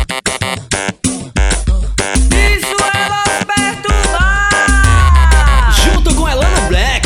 Isso é Los Perturbar, junto com Elano Black.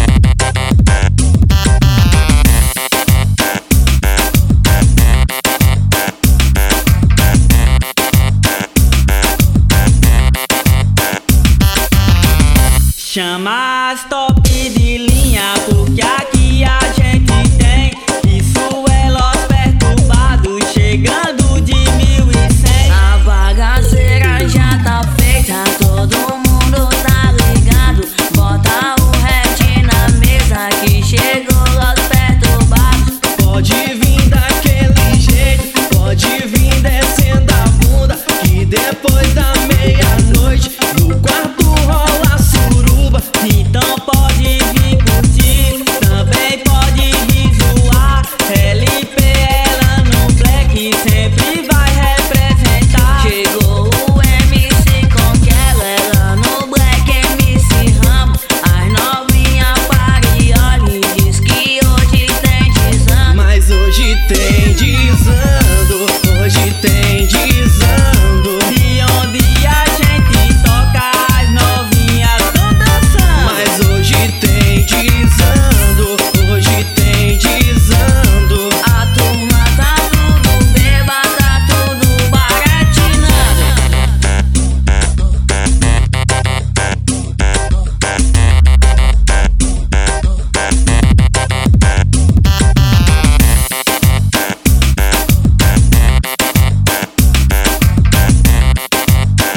chama as top de linha, porque aqui a gente tem. Isso é Los Perturbados, chegando de 1100. A bagaceira já tá feita, todo mundo tá ligado. Bota o red na mesa que chegou Los Perturbados. Pode vir daquele jeito, pode vir descendo a bunda, que depois da meia-noite no quarto rola suruba. Então pode vir curtir, também pode vir zoar. LP Elano Black sempre vai representar. Chegou o MC Conquelo, Elano Black, MC Rambo. As novinha pariole, diz que hoje tem desando. Mas hoje tem desando, hoje tem desando. E onde a gente toca, as novinhas tão dançando. Mas hoje tem desando, hoje tem desando. A turma tá tudo beba, tá tudo baratinando.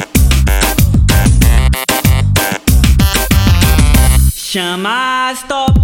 Chama as top